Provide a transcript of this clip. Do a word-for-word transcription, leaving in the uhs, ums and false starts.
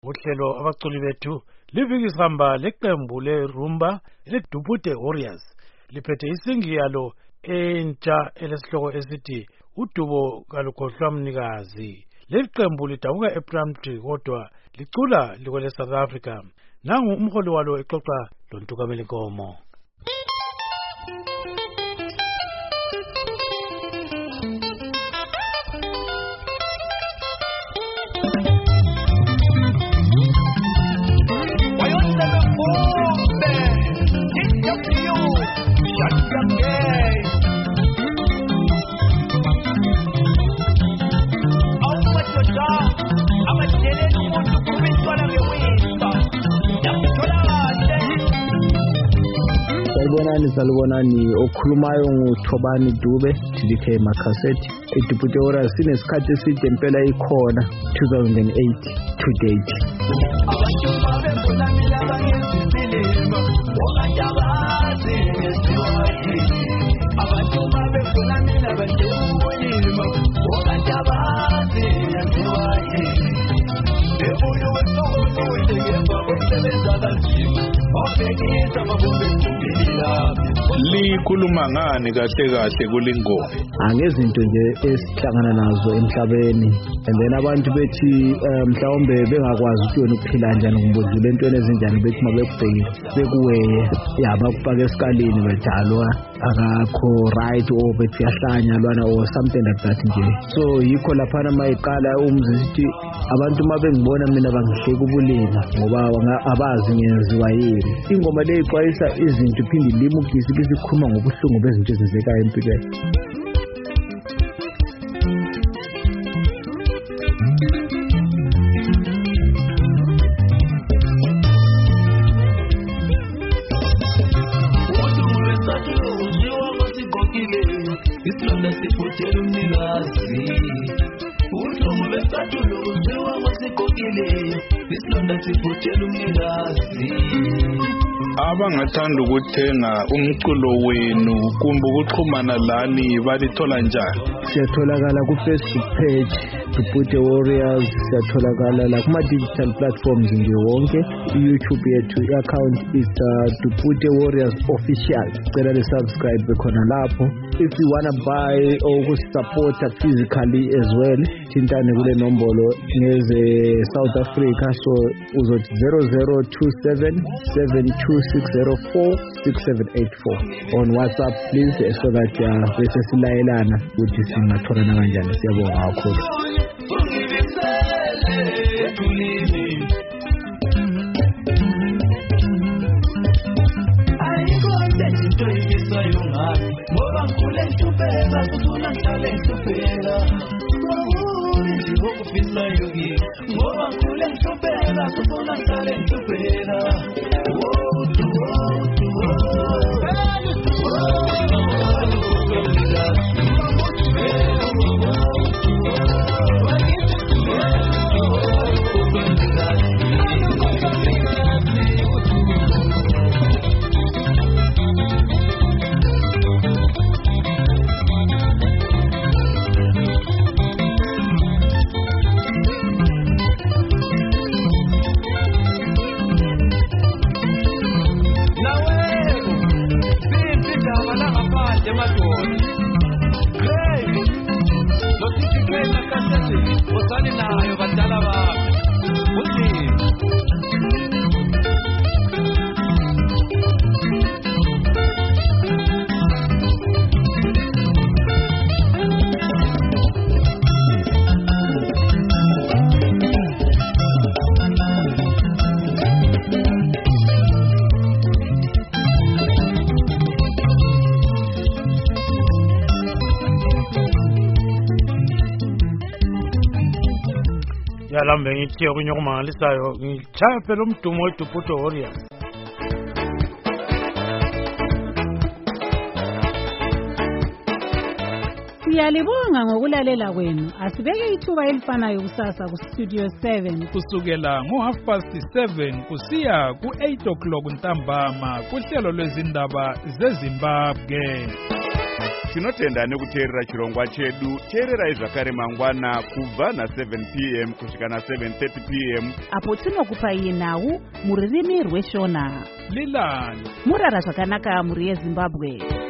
uhlelo abaculi bethu livikisihamba leqembu leRumba leDubude Warriors liphethe isingi yalo entsha elesihloko esithi udubo kalukhohlwa mnikazi. Leli qembu lidabuka ePramtree kodwa licula likwele South Africa. Nangu umholi walo exoxa loNtukamela Nkomo. Salibonani salibonani okhulumayo nguThobani Dube T D K Makhasethi. iDubude Warriors sinesikhathi eside impela ikhona two thousand eight to date. Likhuluma ngani kahle kahle kulingoma? Angezinto nje esihlangana nazo emhlabeni and then abantu bethi mhlawumbe bengakwazi ukuthi wena ukuphila kanjani ngombudlula entweni ezinjani bethi mabekubheke bekuweye yabakufaka esikalini bedalwa akakho right or bethi yahlanya lwana or something like that nje. So yikho lapha mayiqala umzithi abantu mabengibona mina bangihleka ubulima ngoba abazi ngenziwa yini. Ingoma le ixwayisa izinto phindi limukisi bisikhuluma ngobuhlungu bezinto ezenzekayo empilweni. Abangathanda ukuthenga umculo wenu kumbe ukuxhumana lani balithola njani? Siyatholakala ku Facebook page Dubude Warriors, siyatholakala la kuma digital platforms nje wonke. YouTube yethu i-account is Dubude Warriors official. Cela le subscribe khona lapho. If you wanna buy or support physically as well, thintane kule nombolo ngeze South Africa, so uzothi zero zero two seven seven two six zero four six seven eight four on WhatsApp please, so that uh, bese silayelana ukuthi singatholana kanjani. Siyabonga kakhulu. Yalambe ngithi okunye okumangalisayo ngichaya phela umdumo weDubude Warriors. Siyalibonga ngokulalela kwenu. Asibeke ithuba elifanayo kusasa ku Studio seven kusukela ngo half past seven kusiya ku eight o'clock ntambama kuhlelo lwezindaba zeZimbabwe. tinotenda nekuteerera chirongwa chedu. Teererai zvakare mangwana kubva na seven p m kusvika na seven thirty p m apo tinokupai nhau mururimi rweshona. Lilani Murara zvakanaka muri yeZimbabwe.